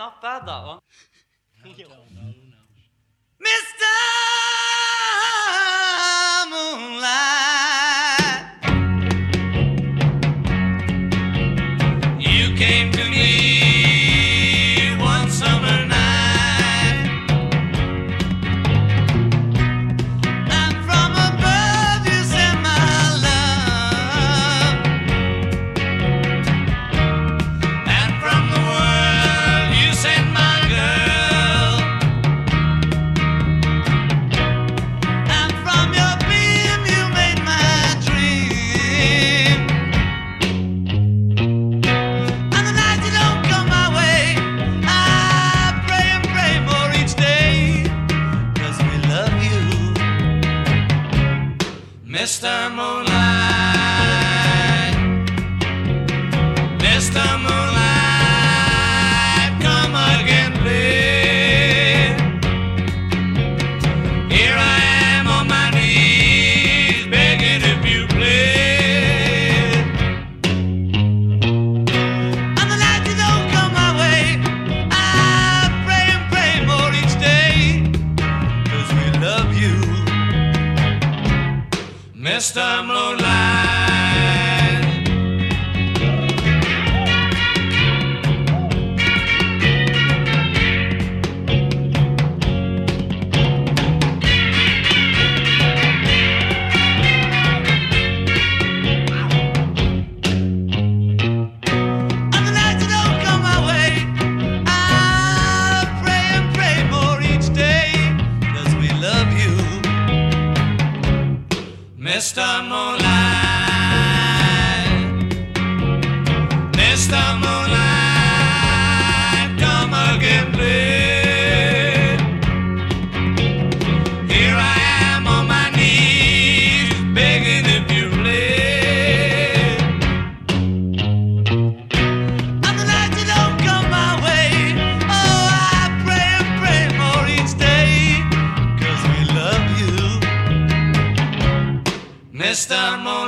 not bad, that one. No. Mr. Moonlight, you came to me one summer night, and from above you sent my love, and from the world you sent my girl, and from your beam you made my dream. And the night you don't come my way, I pray and pray more each day, 'cause we love you, Mr. Moonlight. Mr. Moonlight, come again, please. Here I am on my knees, begging if you please. And the night you don't come my way, I pray and pray more each day, 'cause we love you, Mr. Moonlight. And the night you don't come my way, I pray and pray more each day, 'cause we love you, Mr. Moonlight. Mr. Moonlight, come again, please. Here I am on my knees, begging if you please. And the night you don't come my way, oh, I pray and pray more each day, 'cause we love you, Mr. Moonlight.